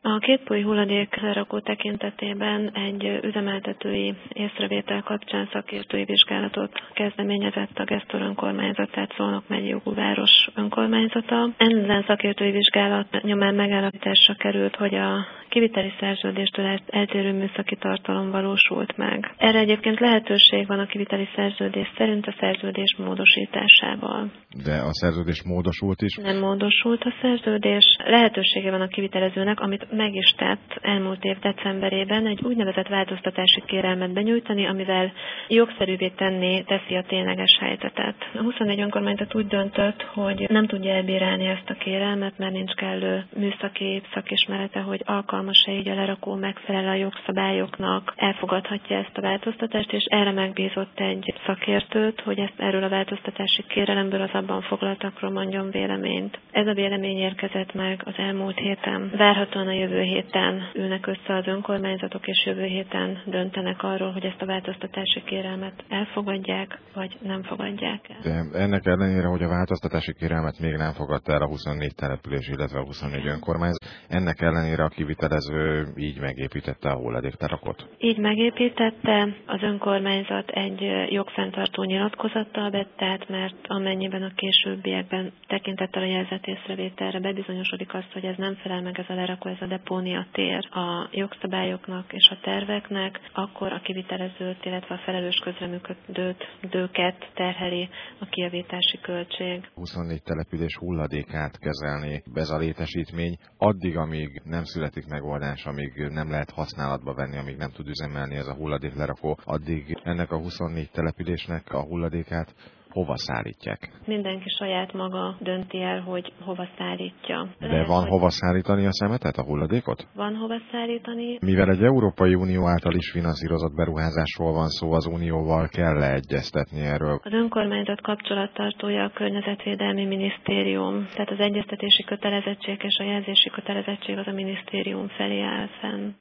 A kétpói hulladéklerakó tekintetében egy üzemeltetői észrevétel kapcsán szakértői vizsgálatot kezdeményezett a Geztur önkormányzat, tehát Szolnok megyei jogú város önkormányzata. Ezen szakértői vizsgálat nyomán megállapításra került, hogy a kiviteli szerződéstől eltérő műszaki tartalom valósult meg. Erre egyébként lehetőség van a kiviteli szerződés szerint a szerződés módosításával. De a szerződés módosult is? Nem módosult a szerződés. Lehetősége van a kivitelezőnek, amit meg is tett elmúlt év decemberében, egy úgynevezett változtatási kérelmet benyújtani, amivel jogszerűvé teszi a tényleges helyzetet. A 24 önkormányzat úgy döntött, hogy nem tudja elbírálni ezt a kérelmet, mert nincs kellő műszaki szakismerete, hogy alkalmas-e így a lerakó, megfelel a jogszabályoknak, elfogadhatja ezt a változtatást, és erre megbízott egy szakértőt, hogy erről a változtatási kérelemből az abban foglaltakról mondjon véleményt. Ez a vélemény érkezett meg az elmúlt héten. Várhatóan a jövő héten ülnek össze az önkormányzatok, és jövő héten döntenek arról, hogy ezt a változtatási kérelmet elfogadják, vagy nem fogadják el. De ennek ellenére, hogy a változtatási kérelmet még nem fogadta el a 24 település, illetve a 24 önkormányzat, ennek ellenére a kivitelező így megépítette a hulladéklerakót? Így megépítette, az önkormányzat egy jogfenntartó nyilatkozattal vett át, mert amennyiben a későbbiekben tekintettel a jelzett észrevételre bebizonyosodik azt, hogy ez nem felel meg ez a lerakó, ez a depónia tér a jogszabályoknak és a terveknek, akkor a kivitelezőt, illetve a felelős közreműködőket terheli a kijavítási költség. 24 település hulladékát kezelni ez a létesítmény, addig, amíg nem születik megoldás, amíg nem lehet használatba venni, amíg nem tud üzemelni ez a hulladéklerakó, addig ennek a 24 településnek a hulladékát hova szállítják? Mindenki saját maga dönti el, hogy hova szállítja. De van hova szállítani a szemetet, a hulladékot? Van hova szállítani. Mivel egy Európai Unió által is finanszírozott beruházásról van szó, az Unióval kell egyeztetni erről. Az önkormányzat kapcsolattartója a Környezetvédelmi Minisztérium, tehát az egyeztetési kötelezettség és a jelzési kötelezettség az a minisztérium felé áll fenn.